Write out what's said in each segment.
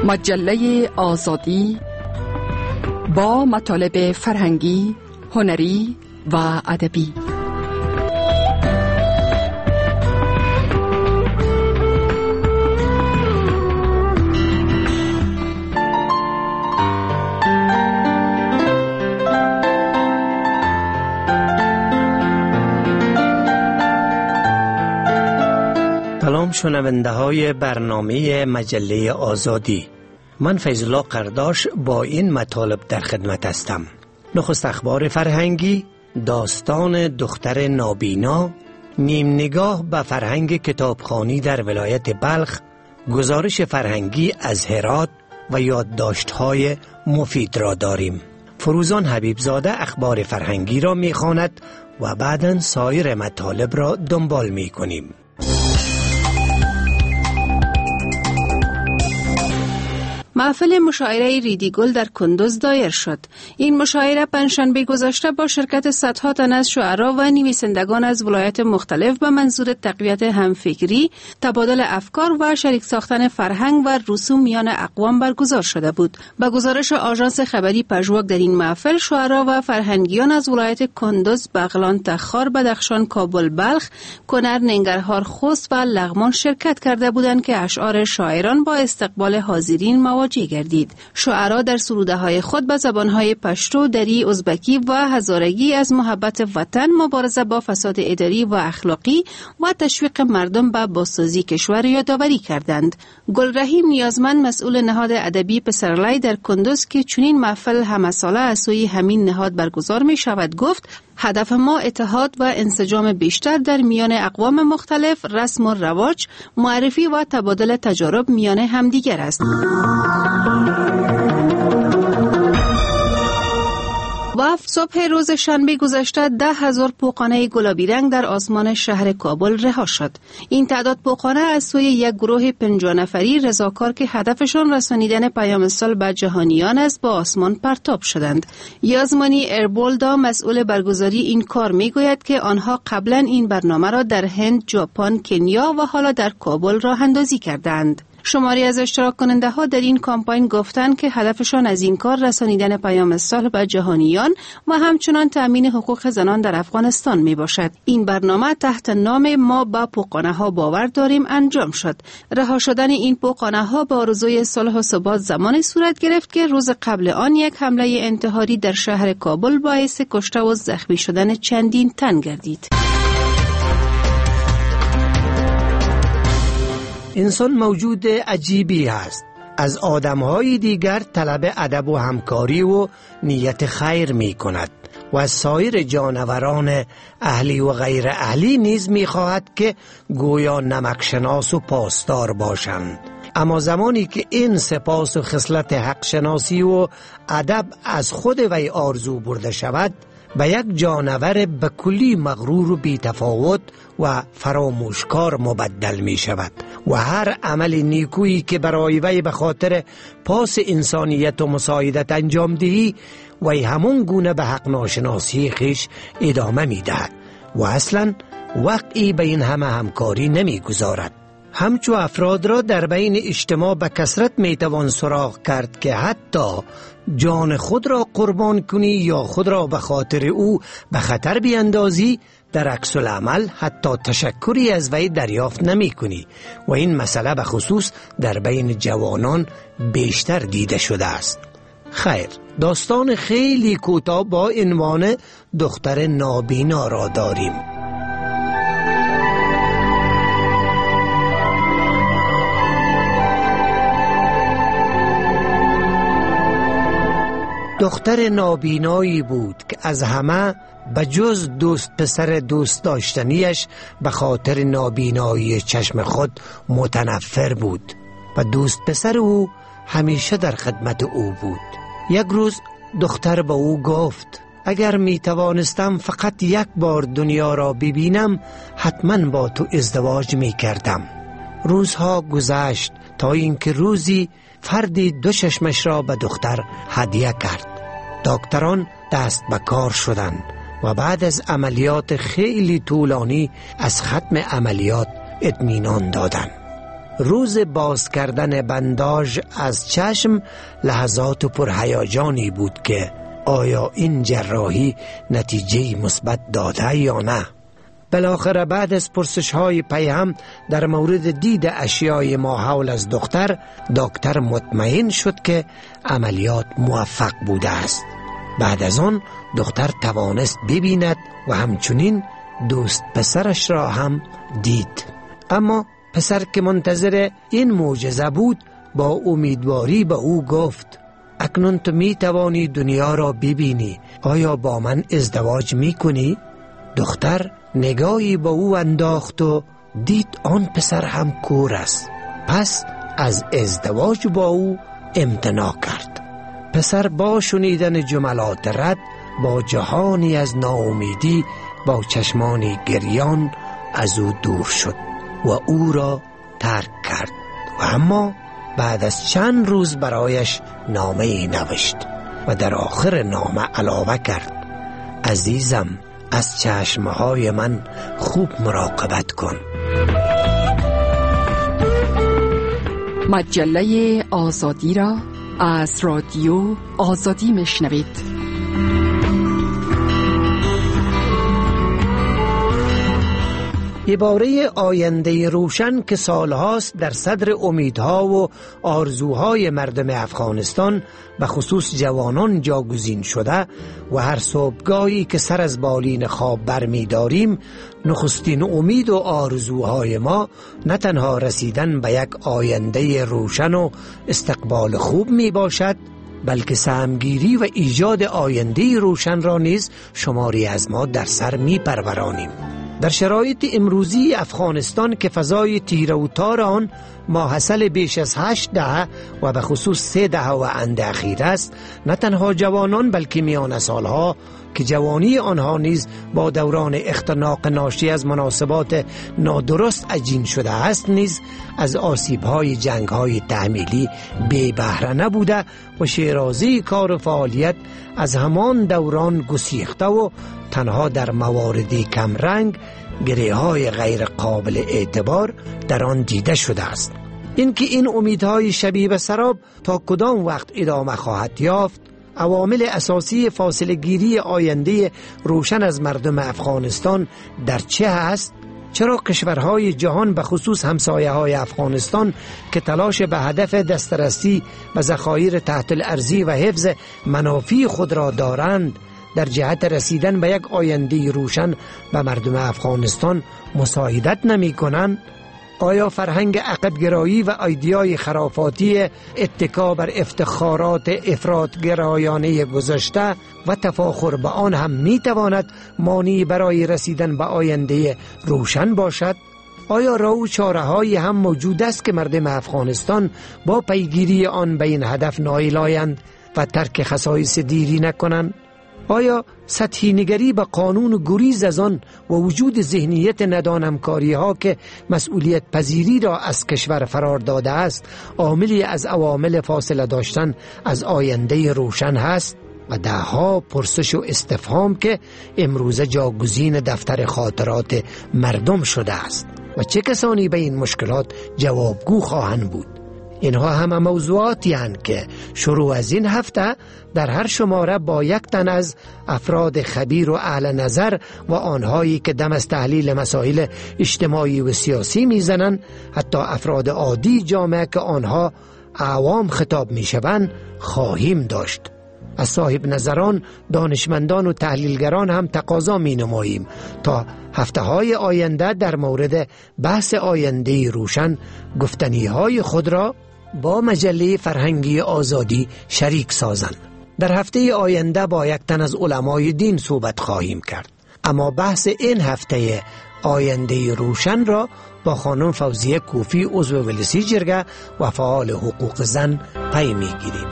مجله آزادی با مطالب فرهنگی، هنری و ادبی. سلام شنونده های برنامه مجله آزادی. من فیض‌الله قرداش با این مطالب در خدمت هستم. نخست اخبار فرهنگی، داستان دختر نابینا، نیم نگاه به فرهنگ کتابخوانی در ولایت بلخ، گزارش فرهنگی از هرات و یادداشت‌های مفید را داریم. فروزان حبیبزاده اخبار فرهنگی را می‌خواند و بعداً سایر مطالب را دنبال می‌کنیم. محفل مشاعره ریدیگل در کندوز دایر شد. این مشاعره پنجشنبه گذشته با شرکت صدها تن از شعرا و نویسندگان از ولایات مختلف به منظور تقویت همفکری، تبادل افکار و شریک ساختن فرهنگ و رسوم میان اقوام برگزار شده بود. با گزارش آژانس خبری پژواک در این محفل، شعرا و فرهنگیان از ولایت کندوز، بغلان، تخار، بدخشان، کابل، بلخ، کنر، ننگرهار، خوست و لغمان شرکت کرده بودند که اشعار شاعران با استقبال حاضرین مواجه گردید. شعرا در سروده‌های خود به زبان‌های پشتو، دری، ازبکی و هزارگی از محبت وطن، مبارزه با فساد اداری و اخلاقی و تشویق مردم به بازسازی کشور یادآوری کردند. گلرحیم نیازمند، مسئول نهاد ادبی پسرلی در کندوز که چنین محفل همه ساله از سوی همین نهاد برگزار می شود، گفت: هدف ما اتحاد و انسجام بیشتر در میان اقوام مختلف، رسم و رواج، معرفی و تبادل تجارب میان همدیگر است. و صبح روز شنبه گذشته 10,000 پوقانه گلابی رنگ در آسمان شهر کابل رها شد. این تعداد پوقانه از سوی یک گروه 50 نفری رضاکار که هدفشان رسانیدن پیام صلح به جهانیان است با آسمان پرتاب شدند. یازمانی اربولدا، مسئول برگزاری این کار، میگوید که آنها قبلا این برنامه را در هند، ژاپن، کنیا و حالا در کابل راه اندازی کردند. شماری از اشتراک کننده ها در این کامپاین گفتند که هدفشان از این کار رسانیدن پیام صلح به جهانیان و همچنان تأمین حقوق زنان در افغانستان می باشد. این برنامه تحت نام ما با پوقانه ها باور داریم انجام شد. رها شدن این پوقانه ها با آرزوی صلح و ثبات زمانی صورت گرفت که روز قبل آن یک حمله انتحاری در شهر کابل باعث کشته و زخمی شدن چندین تن گردید. انسان موجود عجیبی است. از آدم‌های دیگر طلب ادب و همکاری و نیت خیر می کند و از سایر جانوران اهلی و غیر اهلی نیز می خواهد که گویا نمکشناس و پاسدار باشند. اما زمانی که این سپاس و خصلت حق شناسی و ادب از خود وی آرزو برده شود، به یک جانور به کلی مغرور و بی‌تفاوت و فراموشکار مبدل می شود و هر عمل نیکویی که برای وی به خاطر پاس انسانیت و مساعدت انجام دهی، وی همون گونه به حق ناشناسی خیش ادامه می دهد و اصلا وقعی به این همه همکاری نمی گذارد. همچو افراد را در بین اجتماع به کثرت می توان سراغ کرد که حتی جان خود را قربان کنی یا خود را به خاطر او به خطر بیندازی، در عکس العمل حتی تشکری از وی دریافت نمی کنی و این مسئله به خصوص در بین جوانان بیشتر دیده شده است. خیر، داستان خیلی کوتاه با عنوان دختر نابینا را داریم. دختر نابینایی بود که از همه بجز دوست پسر دوست داشتنیش به خاطر نابینایی چشم خود متنفر بود و دوست پسر او همیشه در خدمت او بود. یک روز دختر به او گفت: اگر می توانستم فقط یک بار دنیا را ببینم، حتما با تو ازدواج می کردم. روزها گذشت تا اینکه روزی فردی 2 چشمش را به دختر هدیه کرد. دکتران دست به کار شدند و بعد از عملیات خیلی طولانی از ختم عملیات اطمینان دادند. روز باز کردن بنداژ از چشم لحظات پرهیجانی بود که آیا این جراحی نتیجه مثبت داده یا نه. بالاخره بعد از پرسش‌های پیهم در مورد دید اشیای ماحول از دکتر مطمئن شد که عملیات موفق بوده است. بعد از آن دختر توانست ببیند و همچنین دوست پسرش را هم دید. اما پسر که منتظر این معجزه بود با امیدواری به او گفت اکنون تو می توانی دنیا را ببینی، آیا با من ازدواج می کنی؟ دختر نگاهی به او انداخت و دید آن پسر هم کور است. پس از ازدواج با او امتناع کرد. پسر با شنیدن جملات رد با جهانی از ناامیدی با چشمانی گریان از او دور شد و او را ترک کرد و اما بعد از چند روز برایش نامه‌ای نوشت و در آخر نامه علاوه کرد عزیزم از چشمهای من خوب مراقبت کن. مجله آزادی را از رادیو آزادی میشنوید. عباره آینده روشن که سالهاست در صدر امیدها و آرزوهای مردم افغانستان به خصوص جوانان جاگزین شده و هر صبحگاهی که سر از بالین خواب برمی داریم نخستین امید و آرزوهای ما نه تنها رسیدن به یک آینده روشن و استقبال خوب می باشد، بلکه سهمگیری و ایجاد آینده روشن را نیز شماری از ما در سر می پرورانیم. در شرایط امروزی افغانستان که فضای تیره و تار آن ماحصل بیش از 8 دهه و به خصوص 3 دهه و اند اخیر است، نه تنها جوانان بلکه میان سالها که جوانی آنها نیز با دوران اختناق ناشی از مناسبات نادرست عجین شده است نیز از آسیب‌های جنگ‌های تحمیلی بی بهره نبوده و شیرازه کار و فعالیت از همان دوران گسیخته و تنها در مواردی کم رنگ گره‌های غیر قابل اعتبار در آن دیده شده است. اینکه این امیدهای شبیه به سراب تا کدام وقت ادامه خواهد یافت، عوامل اساسی فاصله گیری آینده روشن از مردم افغانستان در چه است؟ چرا کشورهای جهان به خصوص همسایه‌های افغانستان که تلاش به هدف دسترسی و ذخایر تحت الارضی و حفظ منافع خود را دارند در جهت رسیدن به یک آینده روشن به مردم افغانستان مساعدت نمی کنند؟ آیا فرهنگ عقب‌گرایی و ایدئای خرافاتی اتکا بر افتخارات افراط‌گرایانه گذشته و تفاخر به آن هم می تواند مانعی برای رسیدن به آینده روشن باشد؟ آیا راه و چاره‌هایی هم موجود است که مردم افغانستان با پیگیری آن به این هدف نائل آیند و ترک خصایص دیری نکنند؟ آیا سطحی نگری به قانون و گریز از آن و وجود ذهنیت ندانمکاری ها که مسئولیت پذیری را از کشور فرار داده است عاملی از عوامل فاصله داشتن از آینده روشن هست؟ و دهها پرسش و استفهام که امروزه جاگزین دفتر خاطرات مردم شده است و چه کسانی به این مشکلات جوابگو خواهند بود؟ اینها همه موضوعاتی هستند که شروع از این هفته در هر شماره با یک تن از افراد خبیر و اهل نظر و آنهایی که دم از تحلیل مسائل اجتماعی و سیاسی میزنند، حتی افراد عادی جامعه که آنها عوام خطاب میشوند خواهیم داشت. از صاحب نظران، دانشمندان و تحلیلگران هم تقاضا می نماییم تا هفته های آینده در مورد بحث آینده روشن گفتنی های خود را با مجله فرهنگی آزادی شریک سازند. در هفته آینده با یک تن از علمای دین صحبت خواهیم کرد، اما بحث این هفته آینده روشن را با خانم فوزیه کوفی عضو ولسی جرگه و فعال حقوق زن پی می گیریم.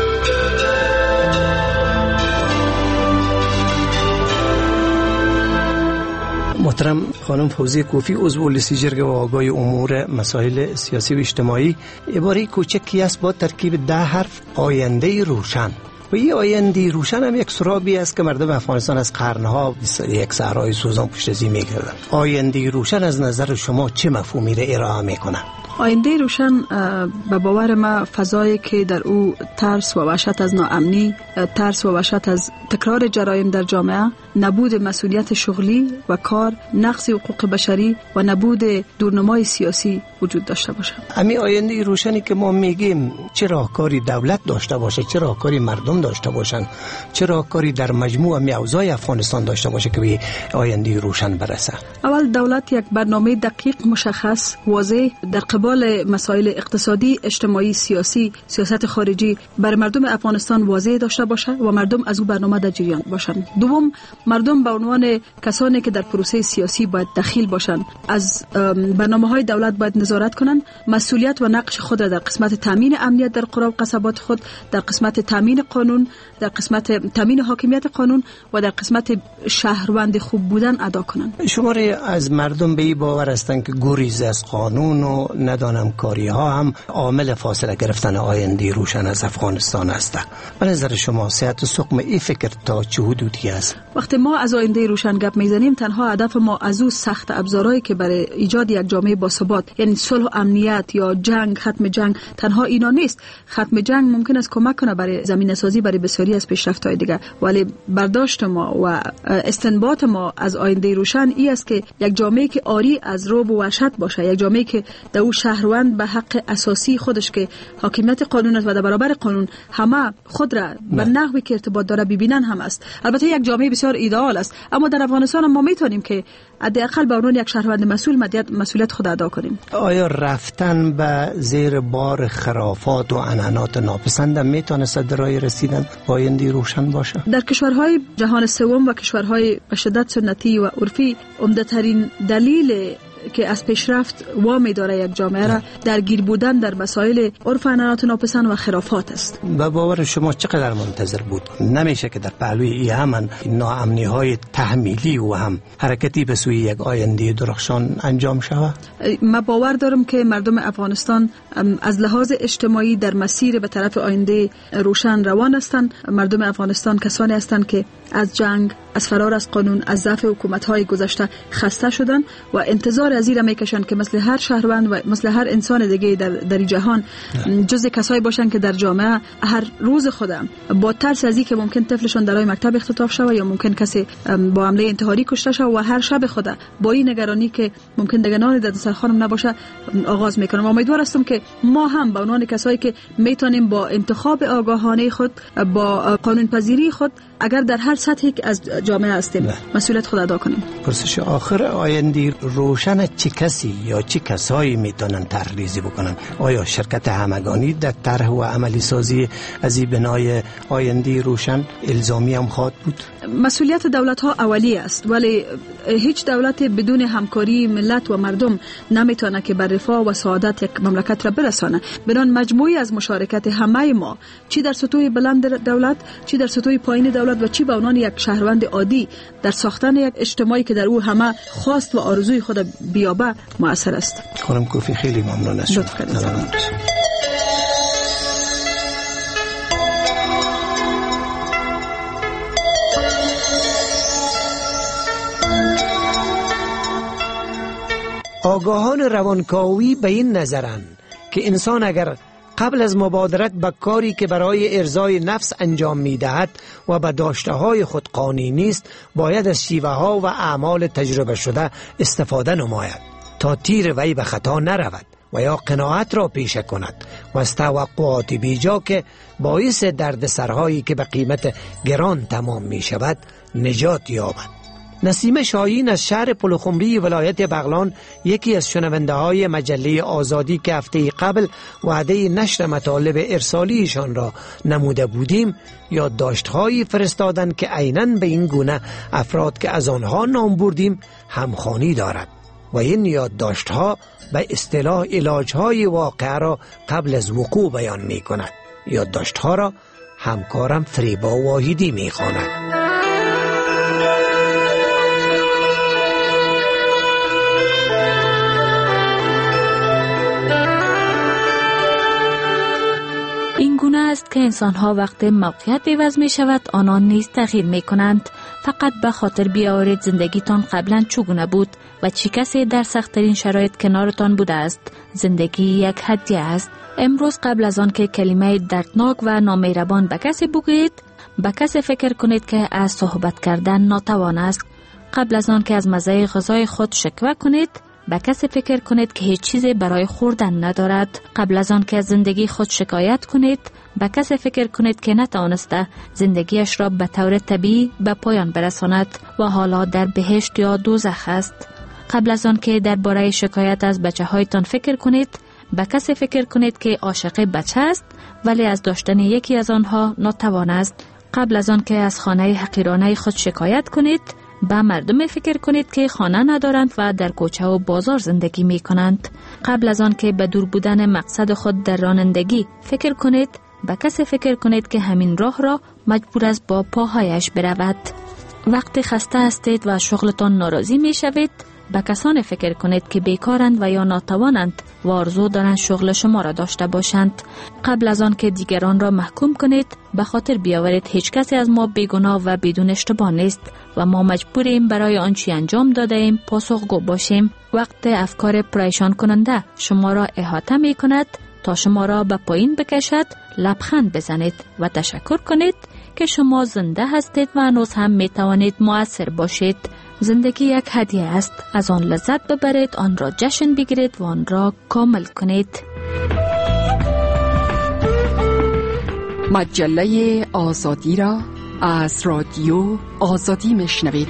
محترم خانم فوزیه کوفی عضو ولسی جرگه و آگاه امور مسائل سیاسی و اجتماعی، عباره کوچکی است با ترکیب 10 حرف آینده روشن. و این آینده روشن هم یک سرابی است که مردم افغانستان از قرنها یک صحرای سوزان پشت ازی می‌گردند. آینده روشن از نظر شما چه مفهومی را ارائه می‌کنه؟ آینده روشن به باور ما فضایی که در او ترس و وحشت از ناامنی، ترس و وحشت از تکرار جرایم در جامعه، نبود مسئولیت شغلی و کار، نقض حقوق بشری و نبود دورنمای سیاسی وجود داشته باشه. امی آینده روشنی که ما میگیم چه راهکاری دولت داشته باشه، چه راهکاری مردم داشته باشن، چه راهکاری در مجموع اوضاع افغانستان داشته باشه که به آینده روشن برسه. اول دولت یک برنامه دقیق، مشخص، واضح در قبال مسائل اقتصادی، اجتماعی، سیاسی، سیاست خارجی برای مردم افغانستان واضح داشته باشه و مردم از او برنامه در جریان باشند. دوم، مردم به عنوان کسانی که در پروسه سیاسی باید دخیل باشند از برنامه‌های دولت باید نظارت کنند، مسئولیت و نقش خود را در قسمت تامین امنیت در قرى و قصبات خود، در قسمت تامین قانون، در قسمت تامین حاکمیت قانون و در قسمت شهروند خوب بودن ادا کنند. شماری از مردم به این باور هستند که گریز از قانون و ندانم کاری ها هم عامل فاصله گرفتن آینده روشن از افغانستان است. به نظر شما صحت و سقم این فکر تا چه حدودی است؟ وقتی ما از آینده روشن گپ میزنیم، تنها هدف ما از او سخت ابزارهایی که برای ایجاد یک جامعه با ثبات، یعنی صلح و امنیت یا جنگ، ختم جنگ، تنها اینا نیست. ختم جنگ ممکن است کمک کنه برای زمینه سازی برای بسیاری از پیشرفت‌های دیگه، ولی برداشت ما و استنباط ما از آینده روشن این است که یک جامعه که عاری از رعب و وحشت باشه، یک جامعه که در او شهروند به حق اساسی خودش که حاکمیت قانون است و در برابر قانون همه خود را به نحوی که ارتباط داره ببینن هم است. البته یک جامعه بسیار ایدئال است، اما در افغانستان ما میتونیم که حداقل به عنوان یک شهروند مسئول مسئولیت خود ادا کنیم. آیا رفتن به زیر بار خرافات و عنعنات ناپسند میتونست در راه رسیدن با آینده روشن باشه؟ در کشورهای جهان سوم و کشورهای به شدت سنتی و عرفی عمده‌ترین دلیل که از پیشرفت وامی داره یک جامعه را درگیر بودن در مسائل عرف عنعنات ناپسند و خرافات است. به باور شما چقدر منتظر بود؟ نمیشه که در پهلوی این همان ناامنی های تحمیلی و هم حرکتی به سوی یک آینده درخشان انجام شود؟ من باور دارم که مردم افغانستان از لحاظ اجتماعی در مسیر به طرف آینده روشن روان هستند. مردم افغانستان کسانی هستند که از جنگ، از فرار از قانون، از ضعف حکومت‌های گذشته خسته شدن و انتظار از این میکشن که مثل هر شهروند و مثل هر انسان دیگه در جهان جزء کسایی باشن که در جامعه هر روز خودم با ترس از اینکه ممکن طفلشون در مکتب اختطاف شود یا ممکن کسی با حمله انتحاری کشته شود و هر شب خود با این نگرانی که ممکن دیگه نان در دسترخوانم نباشه آغاز میکنم. امیدوار هستم که ما هم به عنوان کسایی که میتونیم با انتخاب آگاهانه خود، با قانون پذیری خود، اگر در هر سطحی که از جامعه هستیم مسئولیت خود ادا کنیم. پرسش آخر، آینده روشن چه کسی یا چه کسایی میتونن طرح‌ریزی بکنن؟ آیا شرکت همگانی در طرح و عملی سازی از این بنای آینده روشن الزامی هم خواهد بود؟ مسئولیت دولت ها اولی است، ولی هیچ دولت بدون همکاری ملت و مردم نمیتونه که بر رفاه و سعادت یک مملکت را برسانه. بنان مجموعی از مشارکت همه ما، چی در سطوح بلند دولت، چی در سطوح پایین دولت و چی به عنوان یک شهروند عادی، در ساختن یک اجتماعی که در او همه خواست و آرزوی خود بیابه مؤثر است. خانم کوفی خیلی ممنون از شما. آگاهان روانکاوی به این نظرند که انسان اگر قبل از مبادرت به کاری که برای ارضای نفس انجام می‌دهد و به داشته‌های خود قانع نیست، باید از شیوه‌ها و اعمال تجربه شده استفاده نماید تا تیر وی به خطا نرود و یا قناعت را پیشه کند و از توقعات بیجا که باعث دردسرهایی که به قیمت گران تمام می‌شود نجات یابد. نسیم شاهین از شهر پلخمری ولایت بغلان یکی از شنونده های مجله آزادی که هفته قبل وعده نشر مطالب ارسالیشان را نموده بودیم یادداشت‌هایی فرستادند که عیناً به این گونه افراد که از آنها نام بردیم همخوانی دارد و این یادداشت‌ها به اصطلاح علاج‌های واقعه را قبل از وقوع بیان می‌کند. یادداشت‌ها را همکارم فریبا واحدی می‌خواند. این گونه است که انسان‌ها وقت موقعیت عوض می شود آنان نیز تغییر می کنند. فقط به خاطر بیاورید زندگیتان قبلا چگونه بود و چی کسی در سخت‌ترین شرایط کنارتان بوده است. زندگی یک هدیه است. امروز قبل از آن که کلمه دردناک و نامهربان به کسی بگویید، به کسی فکر کنید که از صحبت کردن ناتوان است. قبل از آن که از مزه غذای خود شکوه کنید، به کسی فکر کنید که هیچ چیزی برای خوردن ندارد. قبل از آن که از زندگی خود شکایت کنید، به کسی فکر کنید که نتوانسته زندگیش را به طور طبیعی به پایان برساند و حالا در بهشت یا دوزخ است. قبل از آن که درباره شکایت از بچه‌هایتان فکر کنید، به کسی فکر کنید که عاشق بچه است ولی از داشتن یکی از آنها ناتوان است. قبل از آن که از خانه حقیرانه خود شکایت کنید، به مردم فکر کنید که خانه ندارند و در کوچه و بازار زندگی می کنند. قبل از آن که به دور بودن مقصد خود در رانندگی فکر کنید، به کسی فکر کنید که همین راه را مجبور است با پاهایش برود. وقتی خسته هستید و شغلتان ناراضی می شوید، به کسان فکر کنید که بیکارند و یا ناتوانند و آرزو دارند شغل شما را داشته باشند. قبل از آن که دیگران را محکوم کنید، به خاطر بیاورید هیچ کسی از ما بیگناه و بدون اشتباه نیست و ما مجبوریم برای آنچه انجام داده ایم پاسخگو باشیم. وقت افکار پریشان کننده شما را احاطه می کند، تا شما را به پایین بکشد، لبخند بزنید و تشکر کنید که شما زنده هستید و هنوز هم می توانید مؤثر باشید. زندگی یک هدیه است. از آن لذت ببرید، آن را جشن بگیرید و آن را کامل کنید. مجله آزادی را از رادیو آزادی میشنوید.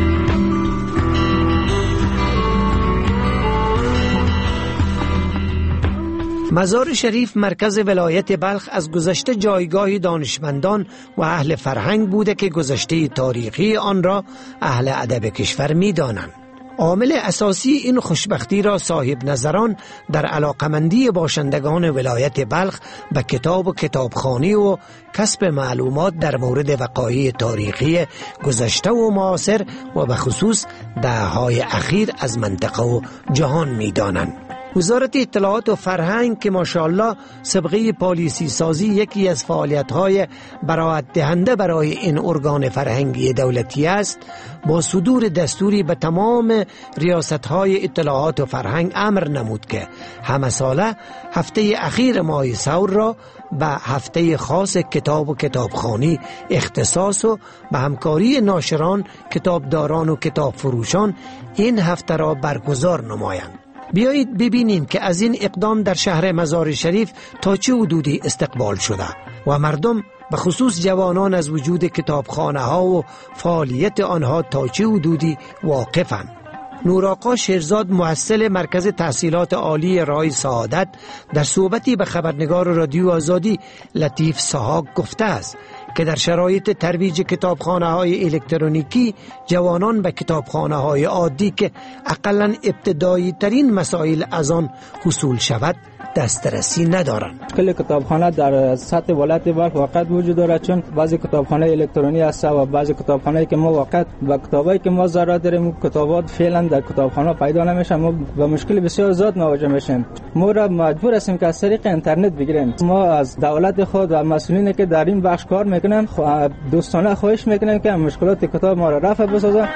مزار شریف مرکز ولایت بلخ از گذشته جایگاه دانشمندان و اهل فرهنگ بوده که گذشته تاریخی آن را اهل ادب کشور می دانند. عامل اساسی این خوشبختی را صاحب نظران در علاقمندی باشندگان ولایت بلخ به کتاب و کتابخوانی و کسب معلومات در مورد وقایع تاریخی گذشته و معاصر و به خصوص دهه‌های اخیر از منطقه و جهان می دانند. وزارت اطلاعات و فرهنگ که ماشاءالله سابقه پالیسی سازی یکی از فعالیت‌های براعت دهنده برای این ارگان فرهنگی دولتی است، با صدور دستوری به تمام ریاست‌های اطلاعات و فرهنگ امر نمود که همه ساله هفته اخیر ماه ثور را به هفته خاص کتاب و کتابخوانی اختصاص و به همکاری ناشران، کتابداران و کتاب فروشان این هفته را برگزار نمایند. بیایید ببینیم که از این اقدام در شهر مزار شریف تا چه حدودی استقبال شده و مردم به خصوص جوانان از وجود کتابخانه ها و فعالیت آنها تا چه حدودی واقفند. نورآقا شیرزاد مؤسس مرکز تحصیلات عالی رای سعادت در صحبتی به خبرنگار رادیو آزادی لطیف سحاق گفته است که در شرایط ترویج کتابخانه های الکترونیکی جوانان به کتابخانه های عادی که اقلاً ابتدایی ترین مسائل از آن حصول شود دسترسی ندارند. کل کتابخانه در سطح ولایت بلخ واقع وجود دارد، چون بعضی کتابخانه الکترونیکی هست و بعضی کتابخانه‌ای که ما واقع با کتابایی که ما ضرورت داریم کتابات فعلا در کتابخانه پیدا نمیشه، ما با مشکل بسیار زیاد مواجه میشیم. ما را مجبور هستیم که از طریق اینترنت بگیریم. ما از دولت خود و مسئولینی که در این بخش کار میکنن دوستانه خواهش میکنیم که مشکلات کتاب ما را رفع بسازن.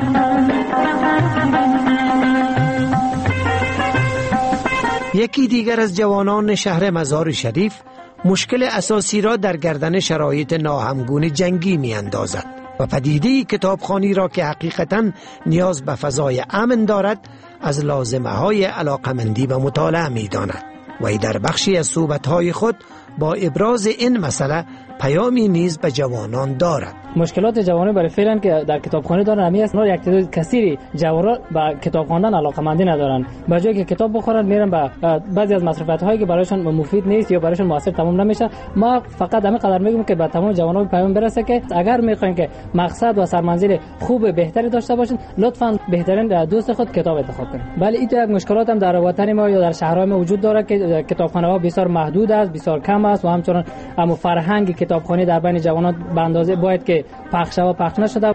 یکی دیگر از جوانان شهر مزار شریف مشکل اساسی را در گردن شرایط ناهمگون جنگی می اندازد و پدیده کتابخوانی را که حقیقتاً نیاز به فضای امن دارد از لازمه های علاقمندی و مطالعه می داند و ای در بخشی از صحبت‌های خود با ابراز این مسئله پیامی نیز به جوانان دارد. مشکلات جوانان برای فعلا که در کتابخانه دارن همی است، یک تعداد کثیری جوانان به کتاب خواندن علاقه‌مندی ندارن. به جای که کتاب بخورن میرن به بعضی از مصرفات‌هایی که برایشان مفید نیست یا برایشان موثر تمام نمیشه. ما فقط همین قدر میگیم که به تمام جوانان پیام برسه که اگر میخواین که مقصد و سرمنزل خوب بهتری داشته باشین، لطفاً بهترین دوست خود کتاب انتخاب کنید. ولی این یک مشکلات هم در وطن ما یا در شهرهای ما وجود داره که کتابخانه‌ها بسیار محدود است، بسیار کم است و همچنین اما فرهنگ کتابخوانی در بین جوانان به اندازه باید که پخش و پخش نشده.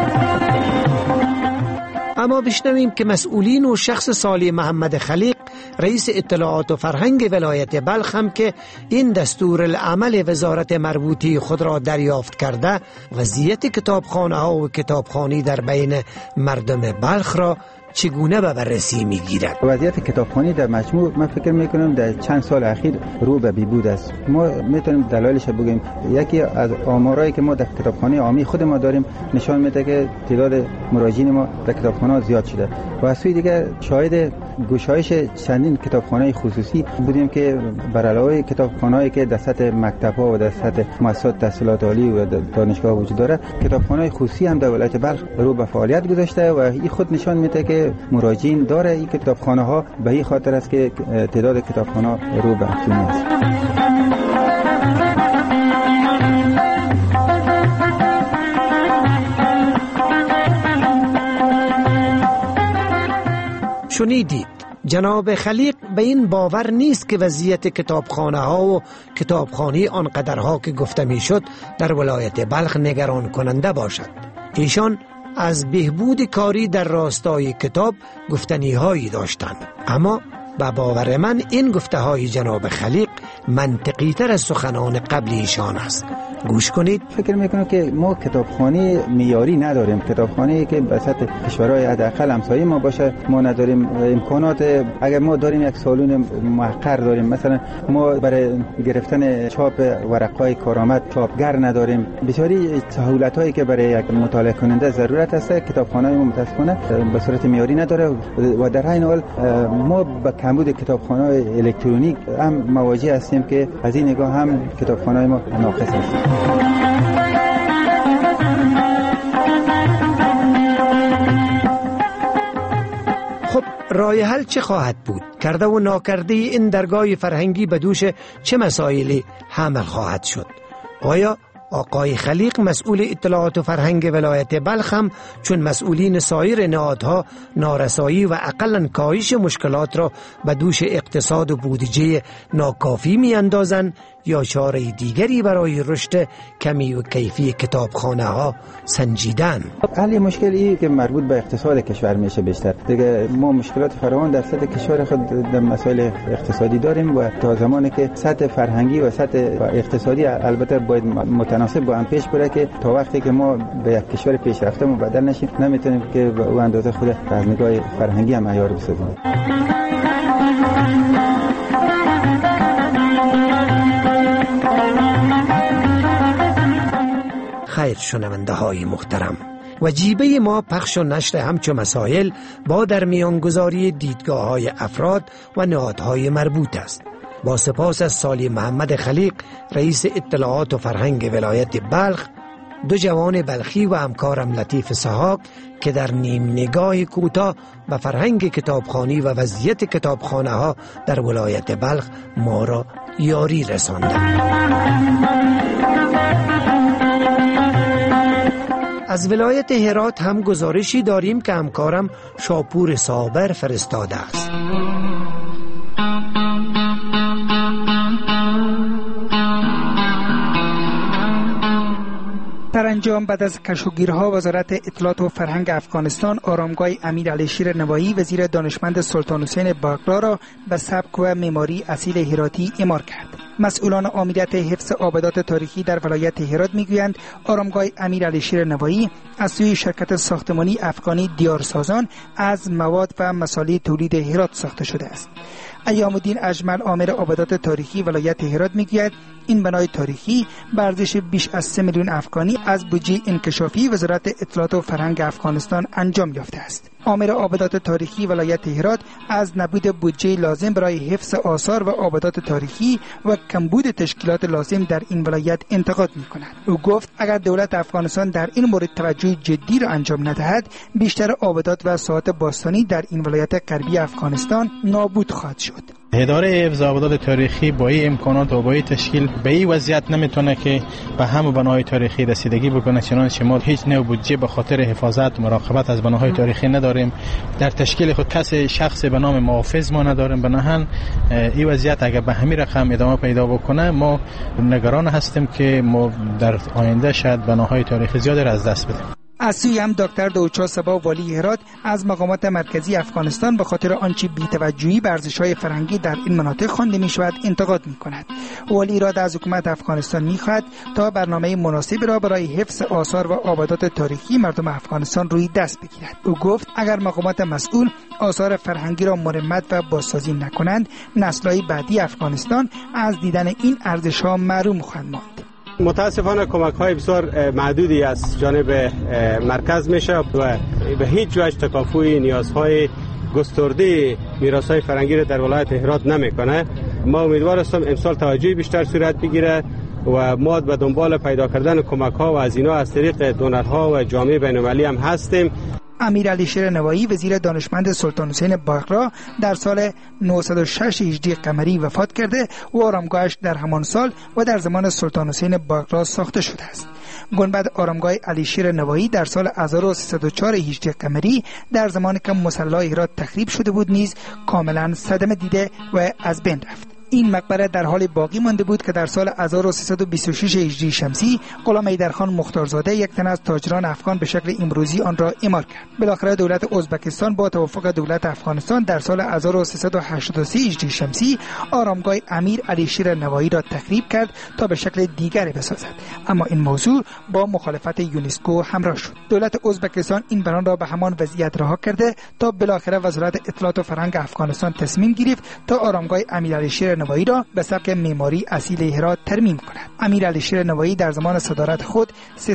اما بشنویم که مسئولین و شخص صالح محمد خلیق رئیس اطلاعات و فرهنگ ولایت بلخ هم که این دستور العمل وزارت مربوطی خود را دریافت کرده، وضعیت کتابخانه ها و کتابخوانی در بین مردم بلخ را چگونه به بررسی میگیرد؟ وضعیت کتابخوانی در مجموع من فکر میکنم در چند سال اخیر رو به بیبود است. ما میتونیم دلایلش بگیم. یکی از آمارایی که ما در کتابخانه عامی خود ما داریم نشان میده که تعداد مراجعین ما در کتابخانه زیاد شده و از سوی دیگر شاهد گشایش چندین کتابخانه خصوصی بودیم که بر علاوه کتابخانه‌ای که در سطح مکتب‌ها و در سطح مؤسسات تحصیلات عالی و دانشگاه وجود داره، کتابخانه‌های خصوصی هم در ولایت بلخ رو به فعالیت گذاشته و این خود نشان میده که مراجعین داره این کتابخانه‌ها به این خاطر است که تعداد کتابخانه‌ها رو به افزونی است. شنیدید جناب خلیق به این باور نیست که وضعیت کتابخانه ها و کتابخانه آنقدرها که گفته می شد در ولایت بلخ نگران کننده باشد. ایشان از بهبود کاری در راستای کتاب گفتنی هایی داشتند، اما به باور من این گفته های جناب خلیق منطقی تر از سخنان قبلی ایشان است. گوش کنید. فکر میکنم که ما کتابخانه معیاری نداریم. کتابخانه‌ای که به سطح کشورهای حداقل همسایه ما باشه ما نداریم. امکانات اگر ما داریم یک سالن محقر داریم، مثلا ما برای گرفتن چاپ ورقای کارآمد چاپگر نداریم. بسیاری سهولت‌هایی که برای یک مطالعه کننده ضرورت است کتابخانه ما متاسفانه به صورت معیاری نداره و در این حال ما با کمبود کتابخانه الکترونیک هم مواجه هستیم که از این نگاه هم کتابخانه ما ناقص است. خب راه حل چه خواهد بود؟ کرده و ناکرده این درگاه فرهنگی به دوش چه مسائلی حمل خواهد شد؟ آیا آقای خلیق مسئول اطلاعات و فرهنگ ولایت بلخ هم چون مسئولین سایر نهادها نارسایی و اقلاً کاهش مشکلات را به دوش اقتصاد و بودجه ناکافی می اندازند یا چاره دیگری برای رشد کمی و کیفی کتابخانه ها سنجیدن؟ حل مشکلی که مربوط به اقتصاد کشور میشه بیشتر. دیگه ما مشکلات فراوان در سطح کشور خود در مسائل اقتصادی داریم و تا زمانی که سطح فرهنگی و سطح اقتصادی البته باید متناسب با هم پیش بره که تا وقتی که ما به یک کشور پیشرفته مبدل نشیم نمیتونیم که به اون اندازه خود از نگاه فرهنگی هم معیار بسازیم. خیر شنونده های محترم، وجیبه ما پخش و نشر همچو مسائل با در میانگذاری دیدگاه های افراد و نهادهای مربوط است. با سپاس از سالی محمد خلیق رئیس اطلاعات و فرهنگ ولایت بلخ، دو جوان بلخی و همکارم لطیف سحاق که در نیم نگاه کوتاه به فرهنگ کتابخوانی و وضعیت کتابخانه ها در ولایت بلخ ما را یاری رساندند. از ولایت هرات هم گزارشی داریم که همکارم شاپور صابر فرستاده است. سرانجام بعد از کشوگیرها وزارت اطلاعات و فرهنگ افغانستان آرامگاه امیر علی شیر نوایی وزیر دانشمند سلطان حسین باقلا را به سبک و معماری اصیل هراتی اعمار کرد. مسئولان آمریت حفظ آبادات تاریخی در ولایت هرات میگویند آرامگاه امیر علی شیر نوایی از سوی شرکت ساختمانی افغانی دیارسازان از مواد و مساله تولید هرات ساخته شده است. ایام الدین اجمل آمر آبادات تاریخی ولایت هرات میگوید این بنای تاریخی به ارزش بیش از 3 میلیون افغانی از بودجه انکشافی وزارت اطلاعات و فرهنگ افغانستان انجام یافته است. آمر آبادات تاریخی ولایت هرات از نبود بودجه لازم برای حفظ آثار و آبادات تاریخی و کمبود تشکیلات لازم در این ولایت انتقاد می‌کند. او گفت اگر دولت افغانستان در این مورد توجه جدی را انجام ندهد بیشتر آبادات و ساحات باستانی در این ولایت غربی افغانستان نابود خواهد شد. اداره حفظ آبادات تاریخی با این امکانات و با این تشکیل به این وضعیت نمیتونه که به همه بناهای تاریخی رسیدگی بکنه، چنانچه ما هیچ نوع بودجه به خاطر حفاظت و مراقبت از بناهای تاریخی نداریم. در تشکیل خود کسی شخص به نام محافظ ما نداریم. بنابراین این وضعیت اگر به همین رقم ادامه پیدا بکنه ما نگران هستیم که ما در آینده شاید بناهای تاریخی زیادی را از دست بدیم. از سوی هم دکتر دوچا سبا والی هرات از مقامات مرکزی افغانستان به خاطر آنچه بی‌توجهی به ارزش‌های فرهنگی در این مناطق خوانده می‌شود انتقاد می‌کند. والی هرات از حکومت افغانستان می‌خواهد تا برنامه مناسبی را برای حفظ آثار و آبادات تاریخی مردم افغانستان روی دست بگیرد. او گفت اگر مقامات مسئول آثار فرهنگی را مرمت و بازسازی نکنند، نسل‌های بعدی افغانستان از دیدن این ارزش‌ها محروم خواهند ماند. متاسفانه کمک‌های بسیار معدودی از جانب مرکز میشه و به هیچ وجه تکافوی نیازهای گسترده میراث‌های فرهنگی را در ولایت هرات نمیکنه. ما امیدوار هستم امسال توجه بیشتر صورت بگیره و ما به دنبال پیدا کردن کمک‌ها و هزینه‌ها از طریق دونرها و جامعه بین‌المللی هم هستیم. امیر علی شیر نوایی وزیر دانشمند سلطان حسین باقرا در سال 906 هجری قمری وفات کرده و آرامگاهش در همان سال و در زمان سلطان حسین باقرا ساخته شده است. گنبد آرامگاه علی شیر نوایی در سال 1304 هجری قمری در زمانی که مصلی هرات تخریب شده بود نیز کاملا صدمه دیده و از بین رفت. این مقبره در حال باقی مانده بود که در سال 1326 هجری شمسی غلام حیدرخان مختارزاده یک تن از تاجران افغان به شکل امروزی آن را اعمار کرد. بالاخره دولت ازبکستان با توافق دولت افغانستان در سال 1383 هجری شمسی آرامگاه امیر علی شیر نوایی را تخریب کرد تا به شکل دیگری بسازد، اما این موضوع با مخالفت یونسکو همراه شد. دولت ازبکستان این بنان را به همان وضعیت رها کرده تا بالاخره وزارت اطلاعات و فرهنگ افغانستان تصمیم گرفت تا آرامگاه امیر علی شیر نوایی را به سبک معماری اصیل هرات ترمیم کند. امیر علی شیر نوایی در زمان صدارت خود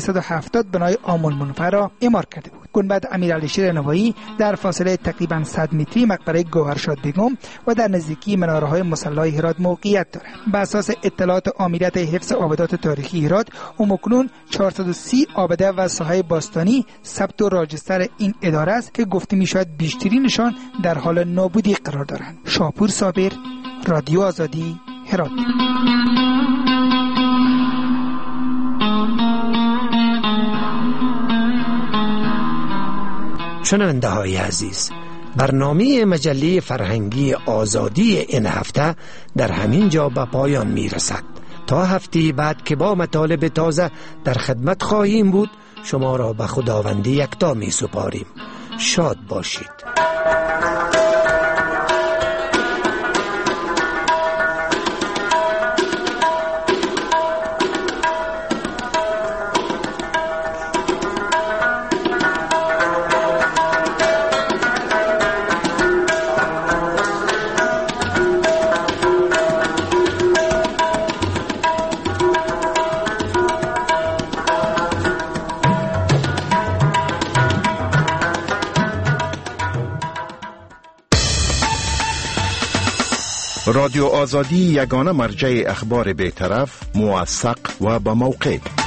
370 بنای عام المنفعه را اعمار کرده بود. گنبد امیر علی شیر نوایی در فاصله تقریبا 100 متری مقبره گوهرشاد بیگم و در نزدیکی مناره‌های مصلی هرات موقعیت دارد. بر اساس اطلاعات آمریت حفظ آبادات تاریخی هرات، همکنون 430 آباده و ساحه باستانی ثبت و راجستر این اداره است که گفته می‌شود بیشترینشان در حال نابودی قرار دارند. شاپور صابر، رادیو آزادی، هرات. شنونده های عزیز، برنامه مجله فرهنگی آزادی این هفته در همین جا به پایان می رسد. تا هفته بعد که با مطالب تازه در خدمت خواهیم بود، شما را به خداوند یکتا می سپاریم. شاد باشید. رادیو آزادی یگانه مرجع اخبار بی‌طرف، موثق و با موقع